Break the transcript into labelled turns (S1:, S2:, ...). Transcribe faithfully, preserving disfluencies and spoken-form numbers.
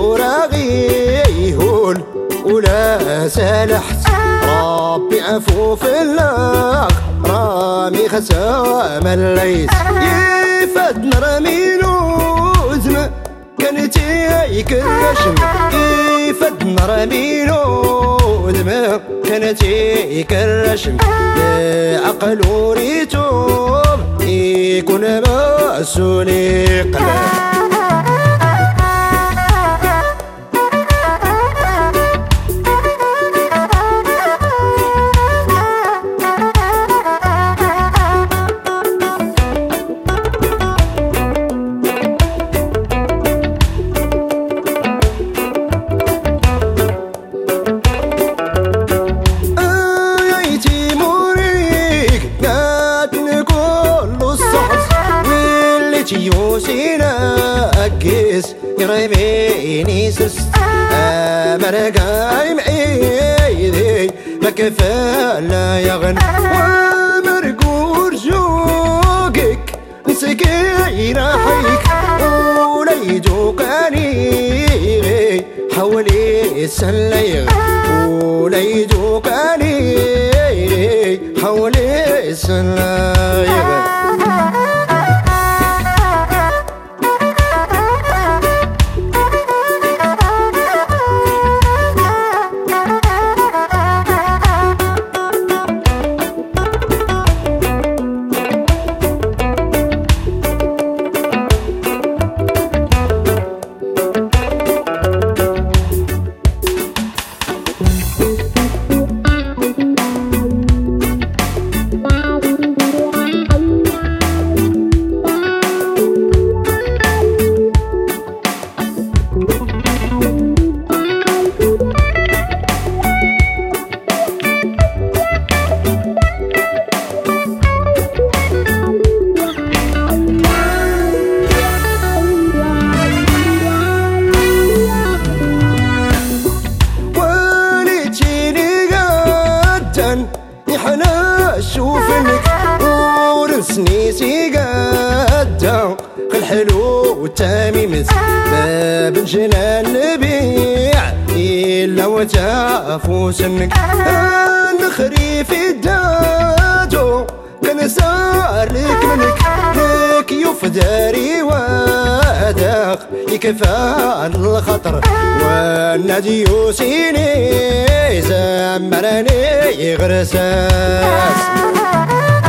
S1: وراغي يهون ولا سالحت ربي عفو في الله رامي خسام الليس يفاد نرميلو زم كانت يكرشم يفاد نرميلو زم كانت يكرشم عقل وريتوم يكون مسؤولي قلب يوسينا أكيس يرميني سست أمرقاي معيدي ما كفالا يغن ومرقور جوقك نسكي راحيك وليدوقاني حولي السليغ وليدوقاني حولي السليغ شوفنك ورسني سيقادا الحلو والتميمت باب الجنان نبيع إلا وتعفو سنك نخري في الدادو كان سار لك منك لك يفداري واداق يكفى الخطر والنادي يوسيني زمراني غرساس